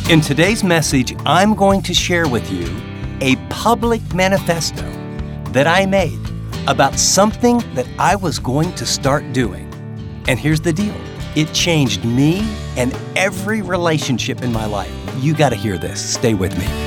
In today's message, I'm going to share with you a public manifesto that I made about something that I was going to start doing. And here's the deal. It changed me and every relationship in my life. You got to hear this. Stay with me.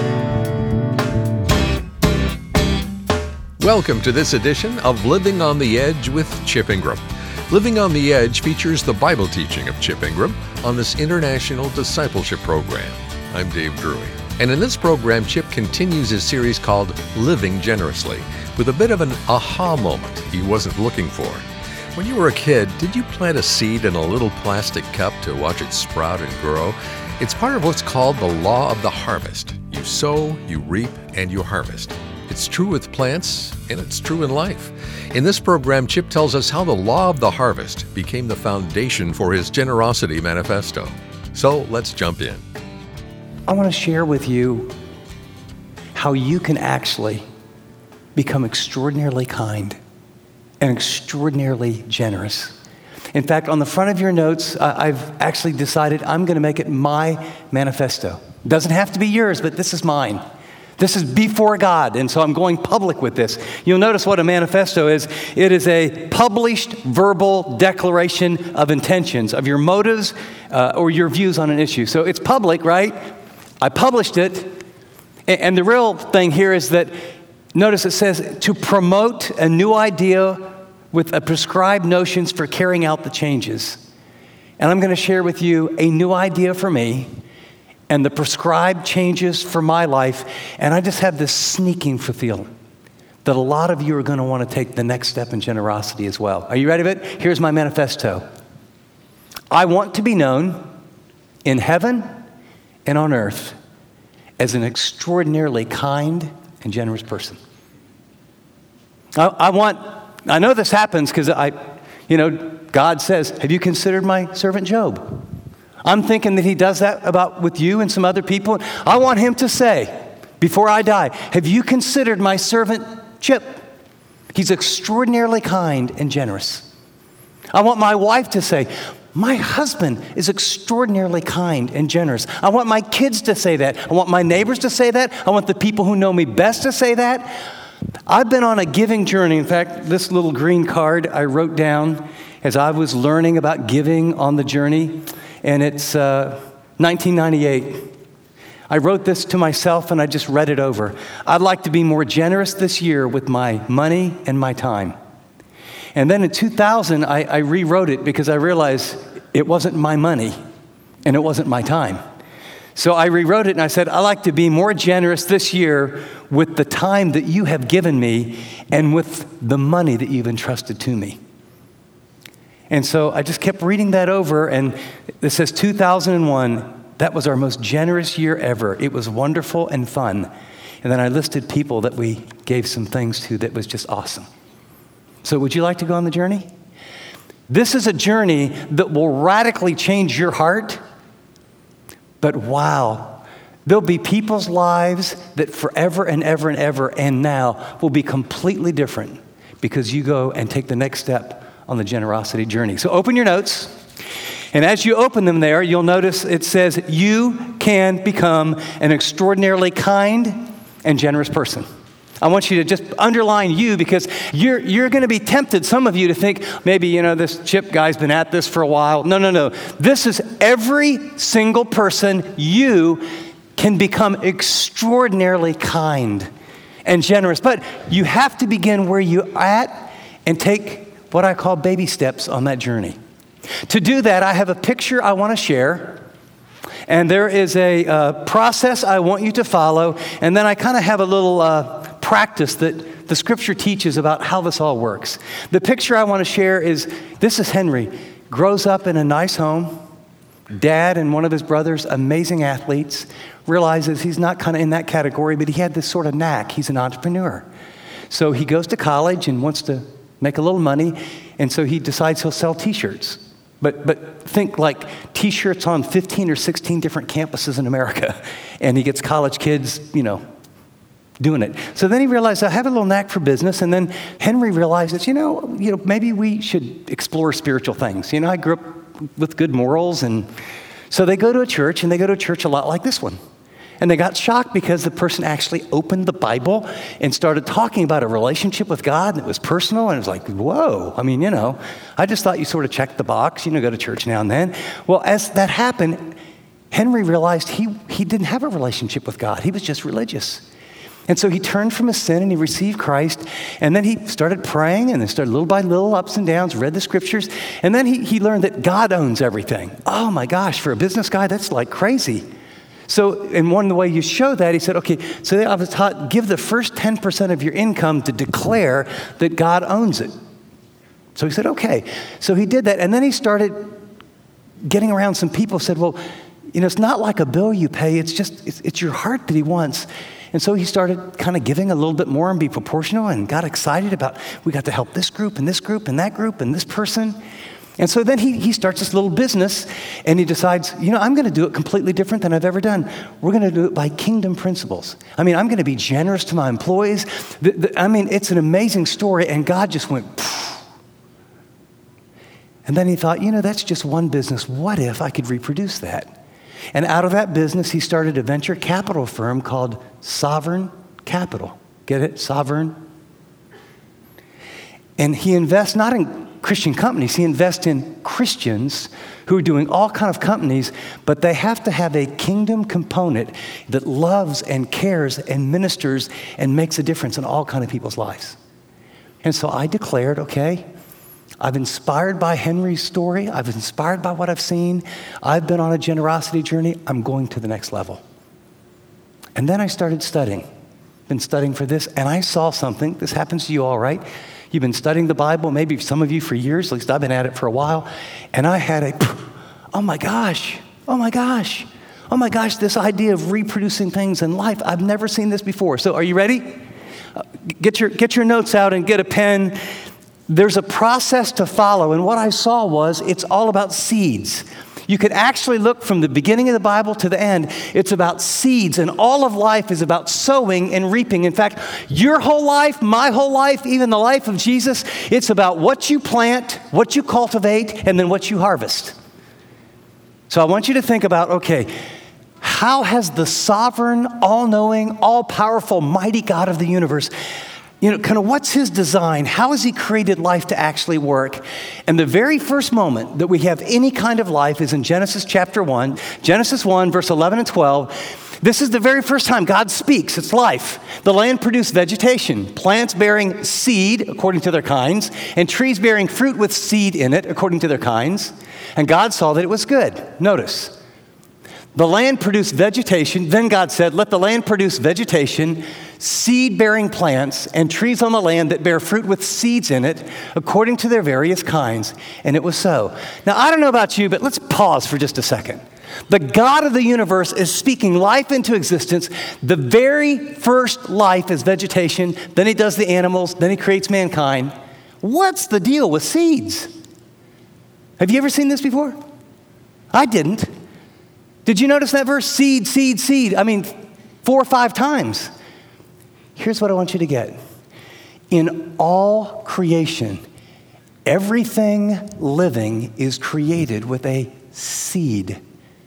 Welcome to this edition of Living on the Edge with Chip Ingram. Living on the Edge features the Bible teaching of Chip Ingram on this international discipleship program. I'm Dave Drury. And in this program, Chip continues his series called Living Generously with a bit of an aha moment he wasn't looking for. When you were a kid, did you plant a seed in a little plastic cup to watch it sprout and grow? It's part of what's called the law of the harvest. You sow, you reap, and you harvest. It's true with plants, and it's true in life. In this program, Chip tells us how the law of the harvest became the foundation for his generosity manifesto. So let's jump in. I want to share with you how you can actually become extraordinarily kind and extraordinarily generous. In fact, on the front of your notes, I've actually decided I'm going to make it my manifesto. It doesn't have to be yours, but this is mine. This is before God, and so I'm going public with this. You'll notice what a manifesto is. It is a published verbal declaration of intentions, of your motives or your views on an issue. So it's public, right? I published it, and the real thing here is that, notice it says, to promote a new idea with a prescribed notions for carrying out the changes. And I'm going to share with you a new idea for me, and the prescribed changes for my life. And I just have this sneaking feeling that a lot of you are going to want to take the next step in generosity as well. Are you ready for it? Here's my manifesto. I want to be known in heaven and on earth as an extraordinarily kind and generous person. I know this happens because God says, have you considered my servant Job? I'm thinking that he does that with you and some other people. I want him to say, before I die, have you considered my servant Chip? He's extraordinarily kind and generous. I want my wife to say, my husband is extraordinarily kind and generous. I want my kids to say that. I want my neighbors to say that. I want the people who know me best to say that. I've been on a giving journey. In fact, this little green card I wrote down as I was learning about giving on the journey. And it's 1998. I wrote this to myself and I just read it over. I'd like to be more generous this year with my money and my time. And then in 2000, I rewrote it because I realized it wasn't my money and it wasn't my time. So I rewrote it and I said, I'd like to be more generous this year with the time that you have given me and with the money that you've entrusted to me. And so I just kept reading that over, and it says 2001, that was our most generous year ever. It was wonderful and fun. And then I listed people that we gave some things to that was just awesome. So would you like to go on the journey? This is a journey that will radically change your heart, but wow, there'll be people's lives that forever and ever and ever and now will be completely different because you go and take the next step on the generosity journey. So open your notes, and as you open them there, you'll notice it says, you can become an extraordinarily kind and generous person. I want you to just underline you because you're going to be tempted, some of you, to think, maybe, this Chip guy's been at this for a while. No. This is every single person. You can become extraordinarily kind and generous, but you have to begin where you're at and take what I call baby steps on that journey. To do that, I have a picture I want to share, and there is a process I want you to follow, and then I kind of have a little practice that the scripture teaches about how this all works. The picture I want to share is, this is Henry, grows up in a nice home, dad and one of his brothers, amazing athletes, realizes he's not kind of in that category, but he had this sort of knack. He's an entrepreneur. So he goes to college and wants to make a little money, and so he decides he'll sell T-shirts. But think like T-shirts on 15 or 16 different campuses in America, and he gets college kids, doing it. So then he realized, I have a little knack for business, and then Henry realizes, maybe we should explore spiritual things. I grew up with good morals, and So they go to a church, and they go to a church a lot like this one. And they got shocked because the person actually opened the Bible and started talking about a relationship with God, and it was personal, and it was like, whoa. I mean, I just thought you sort of checked the box, go to church now and then. Well, as that happened, Henry realized he didn't have a relationship with God. He was just religious. And so he turned from his sin and he received Christ, and then he started praying, and then started little by little ups and downs, read the scriptures, and then he learned that God owns everything. Oh my gosh, for a business guy, that's like crazy. So, and one of the way you show that, he said, okay, so I was taught, give the first 10% of your income to declare that God owns it. So he said, okay. So he did that, and then he started getting around some people who said, well, it's not like a bill you pay, it's your heart that he wants. And so he started kind of giving a little bit more and be proportional, and got excited about, we got to help this group and this group and that group and this person. And so then he starts this little business, and he decides, I'm going to do it completely different than I've ever done. We're going to do it by kingdom principles. I'm going to be generous to my employees. It's an amazing story, and God just went, pfft. And then he thought, that's just one business. What if I could reproduce that? And out of that business, he started a venture capital firm called Sovereign Capital. Get it? Sovereign. And he invests not in Christian companies. He invests in Christians who are doing all kind of companies, but they have to have a kingdom component that loves and cares and ministers and makes a difference in all kind of people's lives. And so I declared, okay, I've inspired by Henry's story. I've inspired by what I've seen. I've been on a generosity journey. I'm going to the next level. And then I started studying. Been studying for this, and I saw something. This happens to you all, right? You've been studying the Bible, maybe some of you for years, at least I've been at it for a while, and I had oh my gosh, this idea of reproducing things in life. I've never seen this before. So are you ready? Get your notes out and get a pen. There's a process to follow, and what I saw was it's all about seeds. You could actually look from the beginning of the Bible to the end. It's about seeds, and all of life is about sowing and reaping. In fact, your whole life, my whole life, even the life of Jesus, it's about what you plant, what you cultivate, and then what you harvest. So I want you to think about, okay, how has the sovereign, all-knowing, all-powerful, mighty God of the universe, kind of what's his design? How has he created life to actually work? And the very first moment that we have any kind of life is in Genesis chapter 1. Genesis 1, verse 11 and 12. This is the very first time God speaks. It's life. The land produced vegetation, plants bearing seed according to their kinds, and trees bearing fruit with seed in it according to their kinds. And God saw that it was good. Notice. The land produced vegetation. Then God said, let the land produce vegetation, seed-bearing plants, and trees on the land that bear fruit with seeds in it, according to their various kinds. And it was so. Now, I don't know about you, but let's pause for just a second. The God of the universe is speaking life into existence. The very first life is vegetation. Then he does the animals. Then he creates mankind. What's the deal with seeds? Have you ever seen this before? I didn't. Did you notice that verse? Seed, seed, seed. 4 or 5 times. Here's what I want you to get. In all creation, everything living is created with a seed.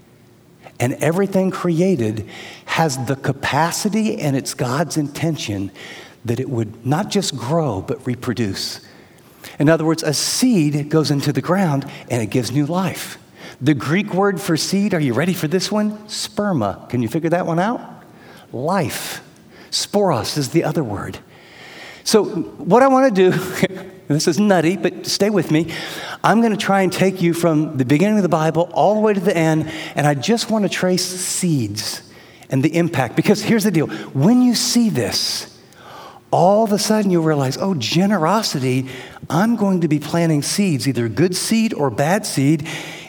And everything created has the capacity, and it's God's intention that it would not just grow, but reproduce. In other words, a seed goes into the ground and it gives new life. The Greek word for seed, are you ready for this one? Sperma. Can you figure that one out? Life. Sporos is the other word. So what I want to do, this is nutty, but stay with me. I'm going to try and take you from the beginning of the Bible all the way to the end, and I just want to trace seeds and the impact. Because here's the deal. When you see this, all of a sudden you'll realize, oh, generosity, I'm going to be planting seeds, either good seed or bad seed.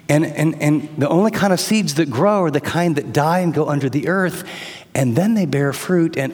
And the only kind of seeds that grow are the kind that die and go under the earth, and then they bear fruit. And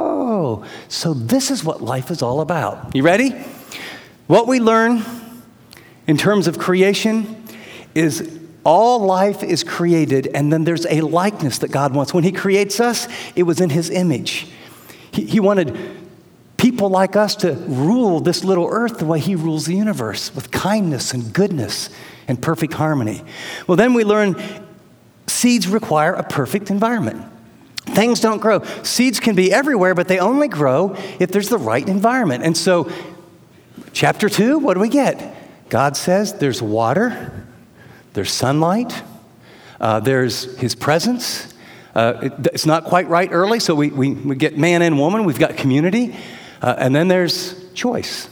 so this is what life is all about. You ready? What we learn in terms of creation is all life is created, and then there's a likeness that God wants. When he creates us, it was in his image. He wanted people like us to rule this little earth the way he rules the universe, with kindness and goodness and perfect harmony. Well, then we learn seeds require a perfect environment. Things don't grow. Seeds can be everywhere, but they only grow if there's the right environment. And so, chapter 2, what do we get? God says there's water, there's sunlight, there's his presence. It's not quite right early, so we get man and woman, we've got community, and then there's choice.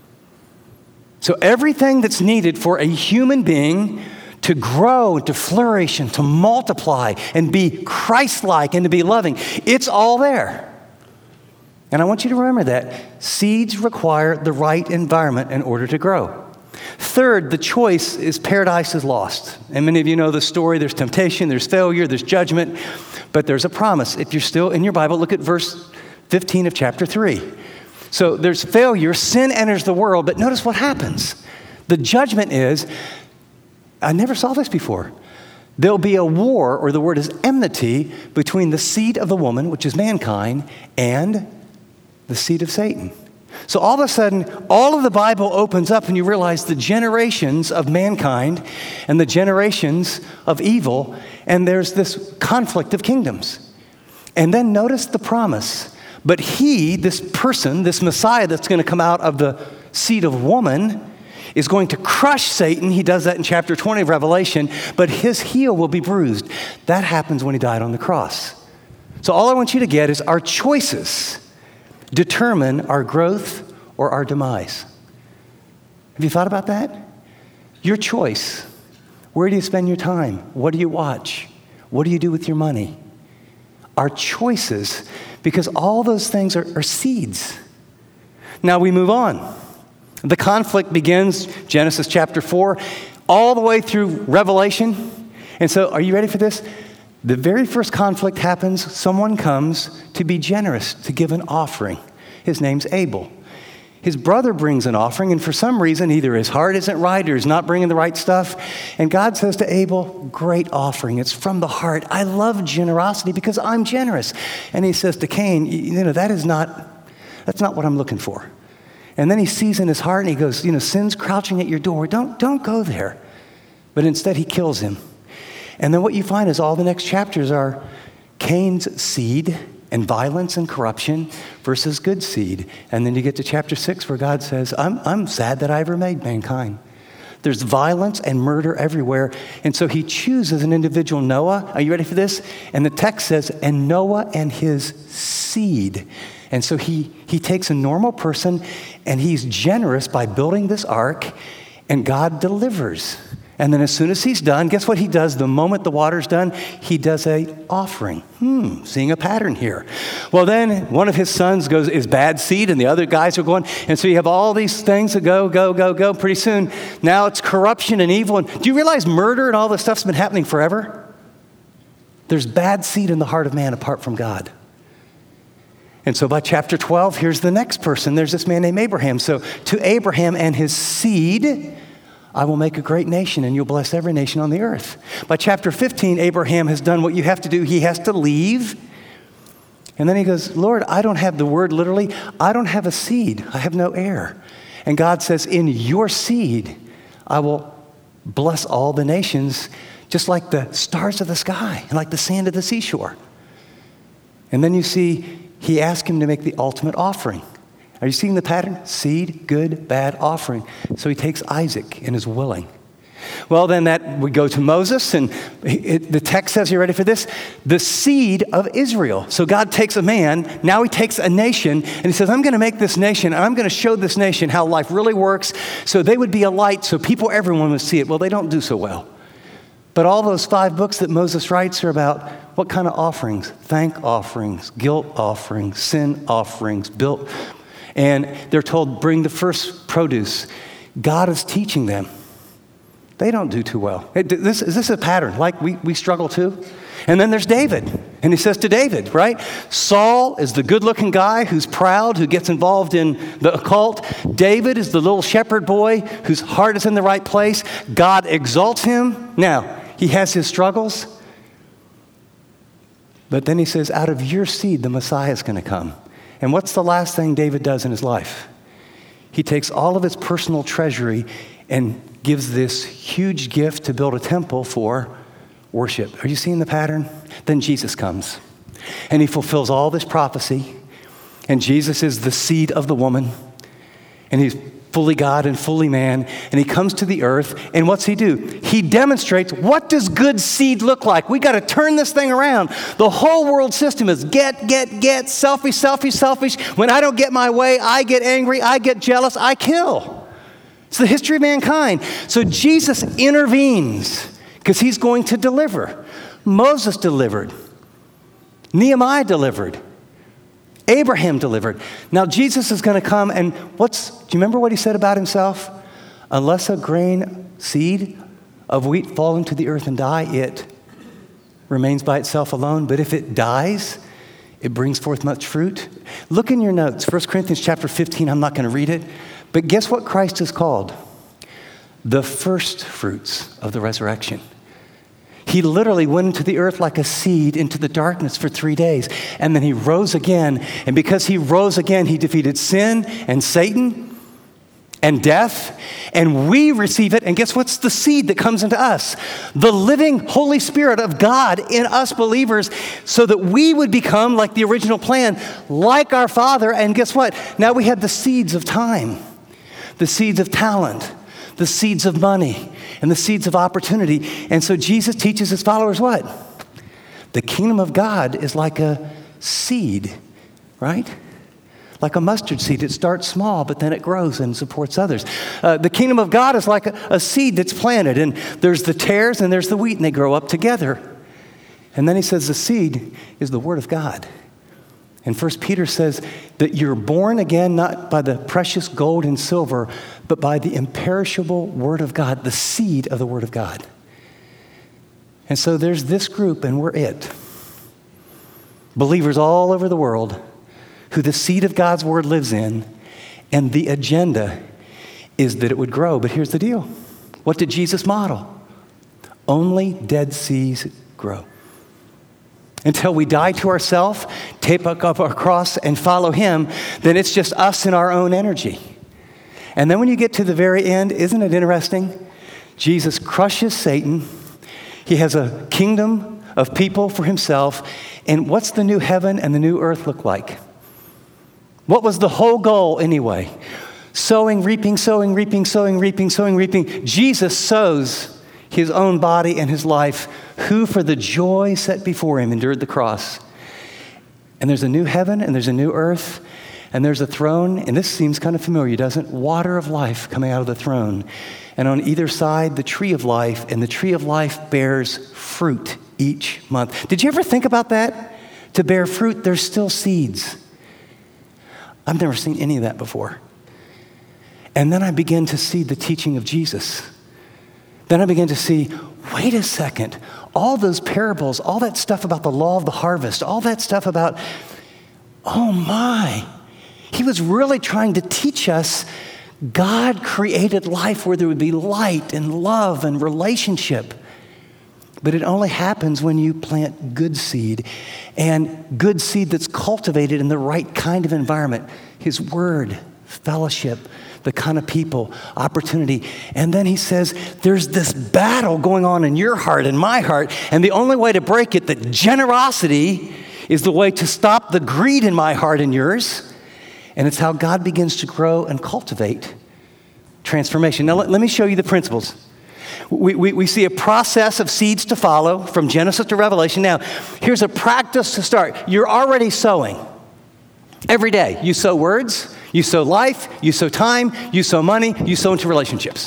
So everything that's needed for a human being to grow, to flourish, and to multiply, and be Christ-like, and to be loving, it's all there. And I want you to remember that. Seeds require the right environment in order to grow. Third, the choice is paradise is lost. And many of you know the story. There's temptation, there's failure, there's judgment, but there's a promise. If you're still in your Bible, look at verse 15 of chapter 3. So there's failure, sin enters the world, but notice what happens. The judgment is, I never saw this before. There'll be a war, or the word is enmity, between the seed of the woman, which is mankind, and the seed of Satan. So all of a sudden, all of the Bible opens up and you realize the generations of mankind and the generations of evil, and there's this conflict of kingdoms. And then notice the promise. But he, this person, this Messiah that's going to come out of the seed of woman, is going to crush Satan. He does that in chapter 20 of Revelation, but his heel will be bruised. That happens when he died on the cross. So all I want you to get is our choices determine our growth or our demise. Have you thought about that? Your choice. Where do you spend your time? What do you watch? What do you do with your money? Our choices, because all those things are seeds. Now we move on. The conflict begins, Genesis chapter 4, all the way through Revelation. And so, are you ready for this? The very first conflict happens, someone comes to be generous, to give an offering. His name's Abel. His brother brings an offering, and for some reason, either his heart isn't right or he's not bringing the right stuff. And God says to Abel, great offering. It's from the heart. I love generosity because I'm generous. And he says to Cain, that's not what I'm looking for. And then he sees in his heart and he goes, sin's crouching at your door. Don't go there. But instead he kills him. And then what you find is all the next chapters are Cain's seed and violence and corruption versus good seed. And then you get to chapter 6 where God says, I'm sad that I ever made mankind. There's violence and murder everywhere. And so he chooses an individual, Noah. Are you ready for this? And the text says, and Noah and his seed. And so he takes a normal person and he's generous by building this ark, and God delivers. And then as soon as he's done, guess what he does? The moment the water's done, he does an offering. Seeing a pattern here. Well, then one of his sons is bad seed, and the other guys are going. And so you have all these things that go. Pretty soon, now it's corruption and evil. And do you realize murder and all this stuff's been happening forever? There's bad seed in the heart of man apart from God. And so by chapter 12, here's the next person. There's this man named Abraham. So to Abraham and his seed, I will make a great nation, and you'll bless every nation on the earth. By chapter 15, Abraham has done what you have to do. He has to leave. And then he goes, Lord, I don't have the word literally. I don't have a seed. I have no heir. And God says, in your seed, I will bless all the nations, just like the stars of the sky and like the sand of the seashore. And then you see, he asked him to make the ultimate offering. Are you seeing the pattern? Seed, good, bad, offering. So he takes Isaac and is willing. Well, then we go to Moses, and the text says, you ready for this? The seed of Israel. So God takes a man, now he takes a nation, and he says, I'm going to make this nation, and I'm going to show this nation how life really works, so they would be a light, so everyone would see it. Well, they don't do so well. But all those 5 books that Moses writes are about what kind of offerings? Thank offerings, guilt offerings, sin offerings, built. And they're told, bring the first produce. God is teaching them. They don't do too well. Is this a pattern? Like we struggle too? And then there's David. And he says to David, right? Saul is the good-looking guy who's proud, who gets involved in the occult. David is the little shepherd boy whose heart is in the right place. God exalts him. Now, he has his struggles. But then he says, out of your seed, the Messiah is going to come. And what's the last thing David does in his life? He takes all of his personal treasury and gives this huge gift to build a temple for worship. Are you seeing the pattern? Then Jesus comes, and he fulfills all this prophecy, and Jesus is the seed of the woman, and he's fully God and fully man, and he comes to the earth, and what's he do? He demonstrates, what does good seed look like? We got to turn this thing around. The whole world system is get, selfish. When I don't get my way, I get angry, I get jealous, I kill. It's the history of mankind. So Jesus intervenes because he's going to deliver. Moses delivered. Nehemiah delivered. Abraham delivered. Now Jesus is going to come, and do you remember what he said about himself? Unless a grain seed of wheat fall into the earth and die, it remains by itself alone. But if it dies, it brings forth much fruit. Look in your notes, 1 Corinthians chapter 15. I'm not going to read it. But guess what Christ is called? The first fruits of the resurrection. He literally went into the earth like a seed into the darkness for 3 days. And then he rose again. And because he rose again, he defeated sin and Satan and death. And we receive it. And guess what's the seed that comes into us? The living Holy Spirit of God in us believers, so that we would become, like the original plan, like our Father. And guess what? Now we have the seeds of time, the seeds of talent, the seeds of money, and the seeds of opportunity. And so Jesus teaches his followers what? The kingdom of God is like a seed, right? Like a mustard seed. It starts small, but then it grows and supports others. The kingdom of God is like a seed that's planted, and there's the tares and there's the wheat, and they grow up together. And then he says the seed is the word of God. And 1 Peter says that you're born again not by the precious gold and silver, but by the imperishable word of God, the seed of the word of God. And so there's this group, and we're it. Believers all over the world who the seed of God's word lives in, and the agenda is that it would grow. But here's the deal. What did Jesus model? Only dead seeds grow. Until we die to ourselves, take up our cross and follow him, then it's just us and our own energy. And then when you get to the very end, isn't it interesting? Jesus crushes Satan. He has a kingdom of people for himself. And what's the new heaven and the new earth look like? What was the whole goal anyway? Sowing, reaping, sowing, reaping, sowing, reaping, sowing, reaping. Jesus sows his own body and his life, who for the joy set before him endured the cross. And there's a new heaven and there's a new earth and there's a throne, and this seems kind of familiar, doesn't it? Water of life coming out of the throne. And on either side, the tree of life, and the tree of life bears fruit each month. Did you ever think about that? To bear fruit, there's still seeds. I've never seen any of that before. And then I began to see the teaching of Jesus. Then I began to see, wait a second, all those parables, all that stuff about the law of the harvest, all that stuff about, oh my, he was really trying to teach us God created life where there would be light and love and relationship. But it only happens when you plant good seed, and good seed that's cultivated in the right kind of environment. His word, fellowship, the kind of people, opportunity. And then he says, there's this battle going on in your heart and my heart, and the only way to break it, that generosity is the way to stop the greed in my heart and yours. And it's how God begins to grow and cultivate transformation. Now, let me show you the principles. We see a process of seeds to follow from Genesis to Revelation. Now, here's a practice to start. You're already sowing. Every day, you sow words, you sow life, you sow time, you sow money, you sow into relationships.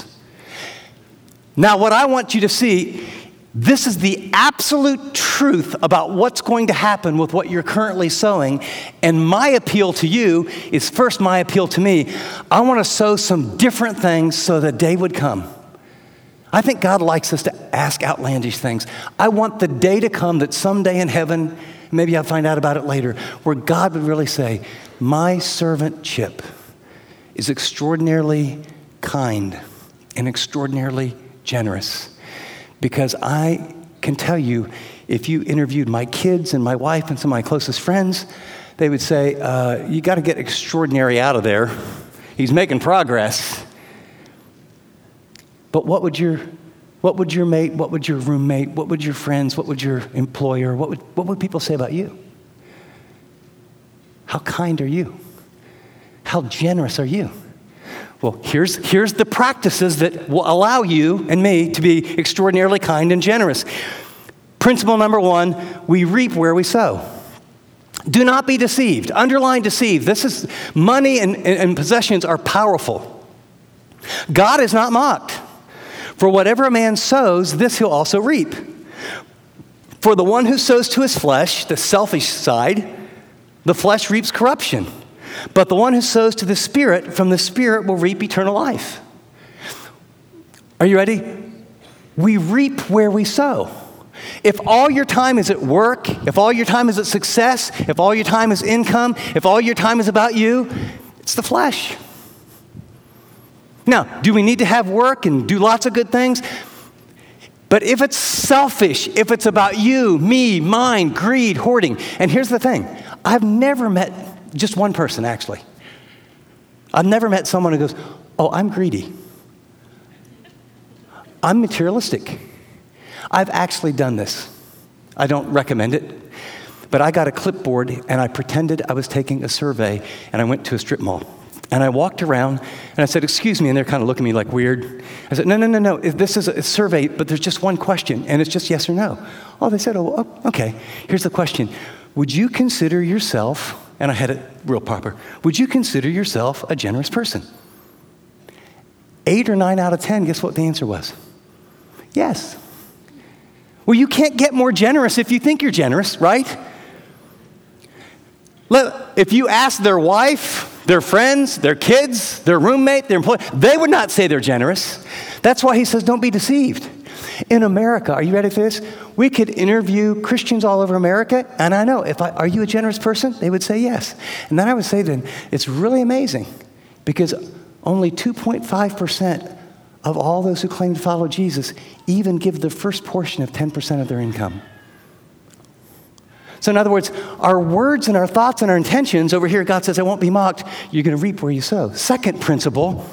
Now, what I want you to see, this is the absolute truth about what's going to happen with what you're currently sowing. And my appeal to you is first my appeal to me. I want to sow some different things so the day would come. I think God likes us to ask outlandish things. I want the day to come that someday in heaven, maybe I'll find out about it later, where God would really say, my servant Chip is extraordinarily kind and extraordinarily generous. Because I can tell you, if you interviewed my kids and my wife and some of my closest friends, they would say, you got to get extraordinary out of there. He's making progress. But what would your What would your mate, what would your roommate, what would your friends, what would your employer, what would people say about you? How kind are you? How generous are you? Well, here's the practices that will allow you and me to be extraordinarily kind and generous. Principle number 1, we reap where we sow. Do not be deceived. Underline deceived. This is money and possessions are powerful. God is not mocked. For whatever a man sows, this he'll also reap. For the one who sows to his flesh, the selfish side, the flesh reaps corruption. But the one who sows to the Spirit, from the Spirit will reap eternal life. Are you ready? We reap where we sow. If all your time is at work, if all your time is at success, if all your time is income, if all your time is about you, it's the flesh. Now, do we need to have work and do lots of good things? But if it's selfish, if it's about you, me, mine, greed, hoarding, and here's the thing, I've never met just one person, actually. I've never met someone who goes, oh, I'm greedy. I'm materialistic. I've actually done this. I don't recommend it, but I got a clipboard and I pretended I was taking a survey and I went to a strip mall. And I walked around and I said, excuse me, and they're kind of looking at me like weird. I said, no, this is a survey, but there's just one question, and it's just yes or no. Oh, they said, oh, okay, here's the question. Would you consider yourself, and I had it real proper, would you consider yourself a generous person? 8 or 9 out of 10, guess what the answer was? Yes. Well, you can't get more generous if you think you're generous, right? If you ask their wife, their friends, their kids, their roommate, their employee, they would not say they're generous. That's why he says don't be deceived. In America, are you ready for this? We could interview Christians all over America, and I know, are you a generous person? They would say yes. And then I would say to them, it's really amazing because only 2.5% of all those who claim to follow Jesus even give the first portion of 10% of their income. So in other words, our words and our thoughts and our intentions, over here God says, I won't be mocked. You're going to reap where you sow. Second principle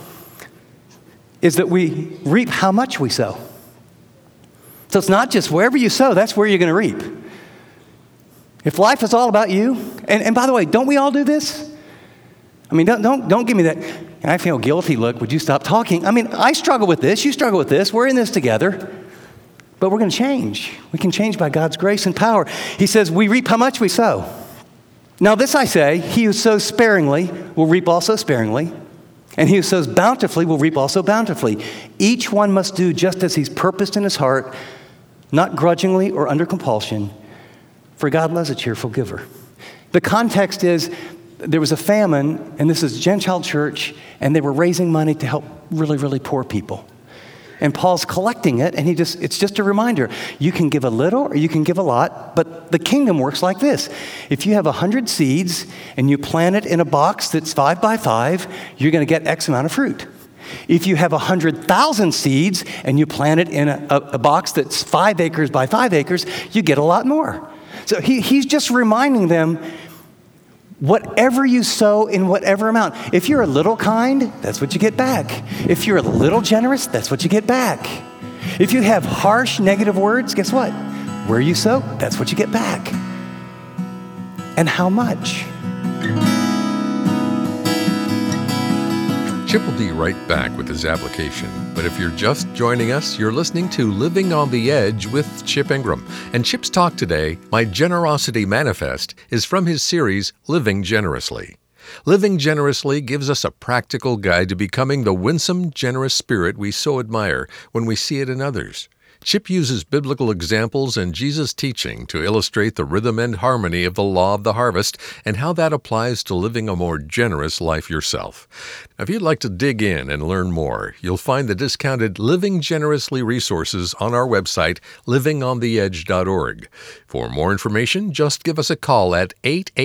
is that we reap how much we sow. So it's not just wherever you sow, that's where you're going to reap. If life is all about you, and by the way, don't we all do this? I mean, don't give me that, I feel guilty look, would you stop talking? I mean, I struggle with this, you struggle with this, we're in this together. But we're going to change. We can change by God's grace and power. He says, we reap how much we sow. Now this I say, he who sows sparingly will reap also sparingly, and he who sows bountifully will reap also bountifully. Each one must do just as he's purposed in his heart, not grudgingly or under compulsion, for God loves a cheerful giver. The context is, there was a famine, and this is a Gentile church, and they were raising money to help really, really poor people. And Paul's collecting it, and it's just a reminder. You can give a little or you can give a lot, but the kingdom works like this. If you have 100 seeds and you plant it in a box that's 5 by 5, you're going to get X amount of fruit. If you have 100,000 seeds and you plant it in a box that's 5 acres by 5 acres, you get a lot more. So he's just reminding them, whatever you sow in whatever amount. If you're a little kind, that's what you get back. If you're a little generous, that's what you get back. If you have harsh, negative words, guess what? Where you sow, that's what you get back. And how much? Chip will be right back with his application. But if you're just joining us, you're listening to Living on the Edge with Chip Ingram. And Chip's talk today, My Generosity Manifest, is from his series, Living Generously. Living Generously gives us a practical guide to becoming the winsome, generous spirit we so admire when we see it in others. Chip uses biblical examples and Jesus' teaching to illustrate the rhythm and harmony of the law of the harvest and how that applies to living a more generous life yourself. Now, if you'd like to dig in and learn more, you'll find the discounted Living Generously resources on our website, livingontheedge.org. For more information, just give us a call at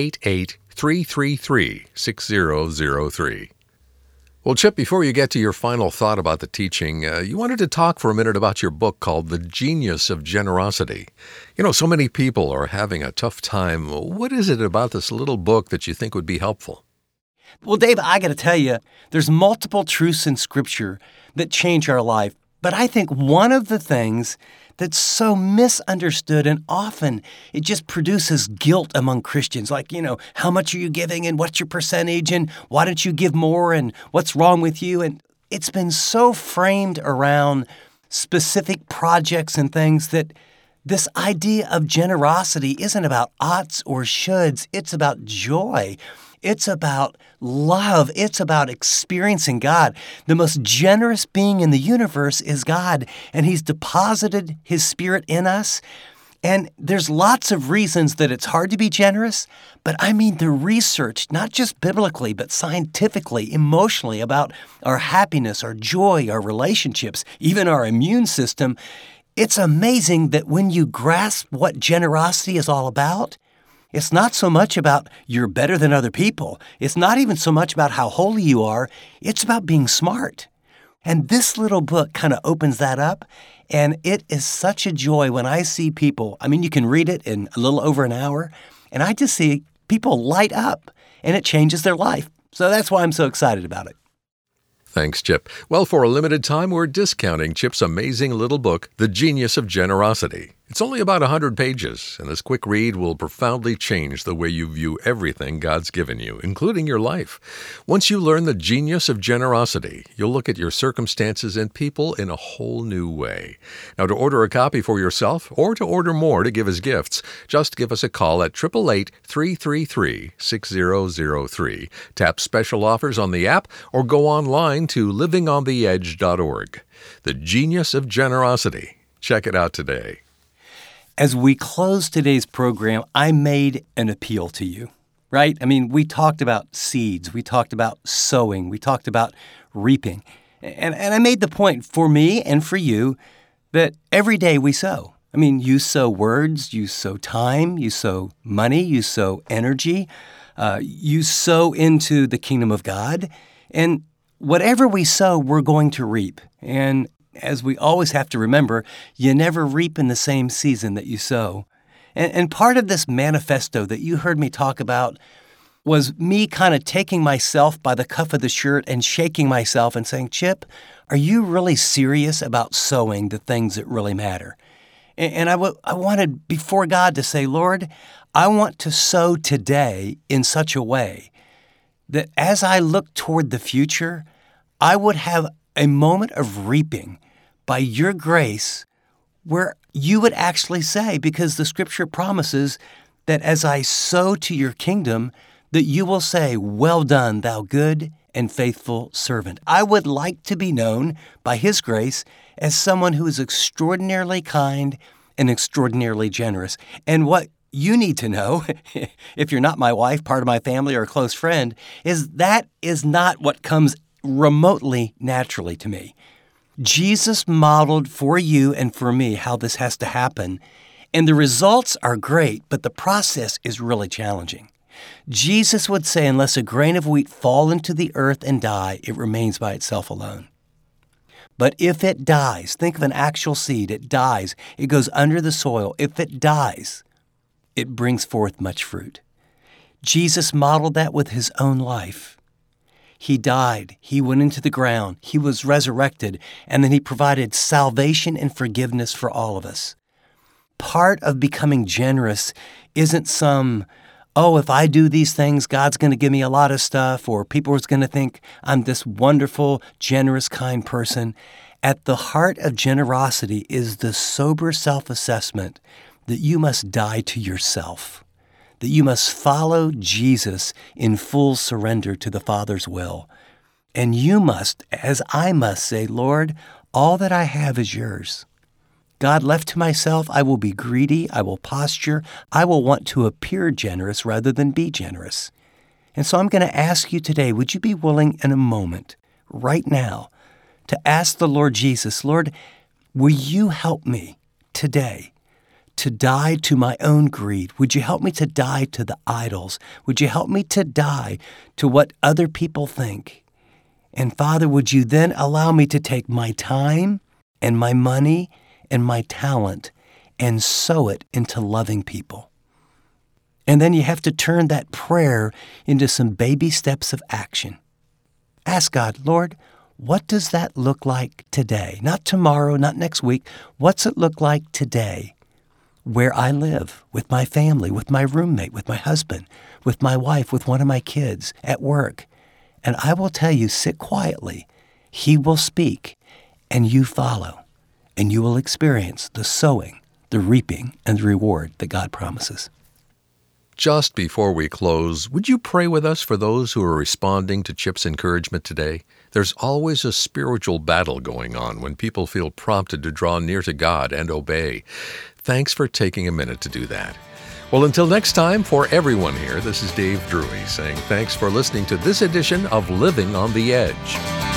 888-333-6003. Well, Chip, before you get to your final thought about the teaching, you wanted to talk for a minute about your book called The Genius of Generosity. You know, so many people are having a tough time. What is it about this little book that you think would be helpful? Well, Dave, I got to tell you, there's multiple truths in Scripture that change our life. But I think one of the things that's so misunderstood, and often it just produces guilt among Christians, like, how much are you giving and what's your percentage and why don't you give more and what's wrong with you? And it's been so framed around specific projects and things that this idea of generosity isn't about oughts or shoulds. It's about joy. It's about love. It's about experiencing God. The most generous being in the universe is God, and He's deposited His Spirit in us. And there's lots of reasons that it's hard to be generous, but I mean the research, not just biblically, but scientifically, emotionally, about our happiness, our joy, our relationships, even our immune system. It's amazing that when you grasp what generosity is all about, it's not so much about you're better than other people. It's not even so much about how holy you are. It's about being smart. And this little book kind of opens that up. And it is such a joy when I see people. I mean, you can read it in a little over an hour, and I just see people light up, and it changes their life. So that's why I'm so excited about it. Thanks, Chip. Well, for a limited time, we're discounting Chip's amazing little book, The Genius of Generosity. It's only about 100 pages, and this quick read will profoundly change the way you view everything God's given you, including your life. Once you learn the genius of generosity, you'll look at your circumstances and people in a whole new way. Now, to order a copy for yourself or to order more to give as gifts, just give us a call at 888-333-6003. Tap special offers on the app or go online to livingontheedge.org. The Genius of Generosity. Check it out today. As we close today's program, I made an appeal to you, right? I mean, we talked about seeds. We talked about sowing. We talked about reaping. And I made the point for me and for you that every day we sow. I mean, you sow words, you sow time, you sow money, you sow energy, you sow into the kingdom of God. And whatever we sow, we're going to reap. And as we always have to remember, you never reap in the same season that you sow. And part of this manifesto that you heard me talk about was me kind of taking myself by the cuff of the shirt and shaking myself and saying, Chip, are you really serious about sowing the things that really matter? And I wanted before God to say, Lord, I want to sow today in such a way that as I look toward the future, I would have a moment of reaping by your grace where you would actually say, because the Scripture promises that as I sow to your kingdom, that you will say, well done, thou good and faithful servant. I would like to be known by His grace as someone who is extraordinarily kind and extraordinarily generous. And what you need to know, if you're not my wife, part of my family, or a close friend, is that is not what comes remotely naturally to me. Jesus modeled for you and for me how this has to happen, and the results are great, but the process is really challenging. Jesus would say, unless a grain of wheat fall into the earth and die, it remains by itself alone. But if it dies, think of an actual seed, it dies, it goes under the soil. If it dies, it brings forth much fruit. Jesus modeled that with His own life. He died, He went into the ground, He was resurrected, and then He provided salvation and forgiveness for all of us. Part of becoming generous isn't some, if I do these things, God's going to give me a lot of stuff, or people are going to think I'm this wonderful, generous, kind person. At the heart of generosity is the sober self-assessment that you must die to yourself, that you must follow Jesus in full surrender to the Father's will. And you must, as I must, say, Lord, all that I have is yours. God, left to myself, I will be greedy, I will posture, I will want to appear generous rather than be generous. And so I'm going to ask you today, would you be willing in a moment, right now, to ask the Lord Jesus, Lord, will you help me today to die to my own greed? Would you help me to die to the idols? Would you help me to die to what other people think? And Father, would you then allow me to take my time and my money and my talent and sow it into loving people? And then you have to turn that prayer into some baby steps of action. Ask God, Lord, What does that look like today? Not tomorrow, not next week. What's it look like today where I live, with my family, with my roommate, with my husband, with my wife, with one of my kids, at work? And I will tell you, sit quietly. He will speak, and you follow, and you will experience the sowing, the reaping, and the reward that God promises. Just before we close, would you pray with us for those who are responding to Chip's encouragement today? There's always a spiritual battle going on when people feel prompted to draw near to God and obey. Thanks for taking a minute to do that. Well, until next time, for everyone here, this is Dave Drury saying thanks for listening to this edition of Living on the Edge.